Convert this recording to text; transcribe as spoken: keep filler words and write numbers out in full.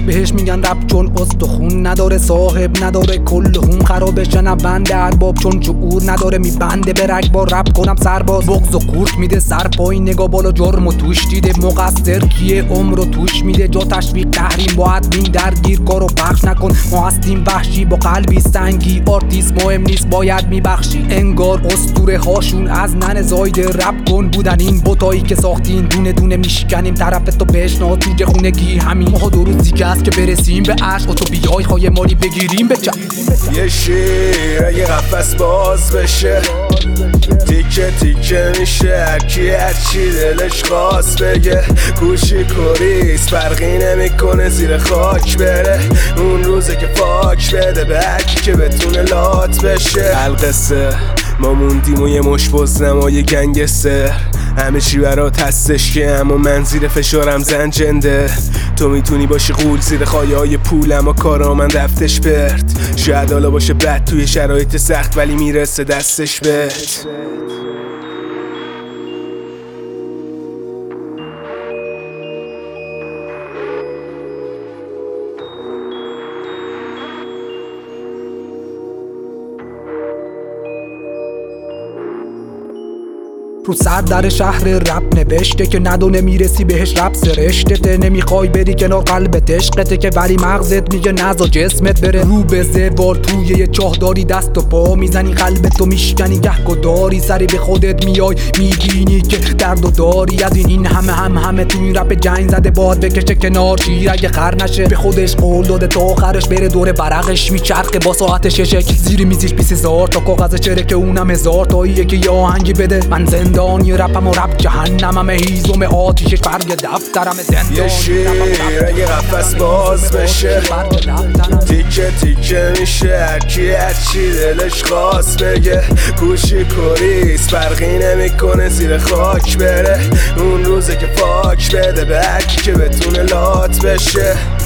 بهش میگن رپ چون استخون نداره، صاحب نداره، کل هم خرابه، شنونده ارباب چون شعور نداره، میبنده به رگبار رپ کنم سرباز، بغض و قورت میده سر پایین، نگاه بالا جرم و توش دیده، مقصر کیه عمر و توش میده، جا تشویق تحریم با ادمین درگیر، کارو پخش نکن، ما هستیم وحشی با قلبی سنگی، آرتیست مهم نیست باید میبخشی، انگار اسطوره هاشون از نن زایده رپ کن بودن، این بوتایی که ساختین دونه دونه میشکنیم، طرف تو پیشنهاد جوجه خونگی همین، ما دو روز دیگه است که برسیم به عشق و تو بیای خواهی مالی بگیریم به چه یه شیر اگه قفس باز بشه تیکه تیکه میشه، هرکی هرچی دلش خواست بگه، کوشی کوریس فرقی نمیکنه زیر خاک بره، اون روزه که فاک بده به هرکی که بتونه لات بشه. القصه ما موندیم و یه مش بزنمای گنگستر، همه چی برات هستش که اما من زیر فشارم زنجنده، تو میتونی باشی غول زیر خایه های پول اما کارا من رفتش پرت، شاید حالا باشه بد توی شرایط سخت ولی میرسه دستش بهت. رو سر در شهر رپ نوشته که ندونه میرسی بهش رپ سرشتته، نمیخوای بری کنار قلبت عشقته که ولی مغزت میگه نزا جسمت بره، رو به زوال توی یه چاه داری دست و پا میزنی، قلبتو میشکنی گهگو داری، سری به خودت میای میگینی که درد و داری، از این این همه هم همه تو این رپ جنگ زده باد بکشه کنار، شیر اگه خر نشه به خودش قول داده تا آخرش بره دور برقش میچرخه با ساعت ششک، زیر میزیش بیس هزار تا کاغذ چره که اونم هزار تاییه که یه آهنگی بده، من زندانی رپم و رپ جهنمم، هیزم آتیشش برگ دفترم، زندانی یه شیر اگه قفس باز بشه تیکه تیکه میشه، هرکی هرچی دلش خواست بگه، کوشی کوریس فرقی نمیکنه زیر خاک بره، اون روزه که فاک بده به هرکی که بتونه لات بشه.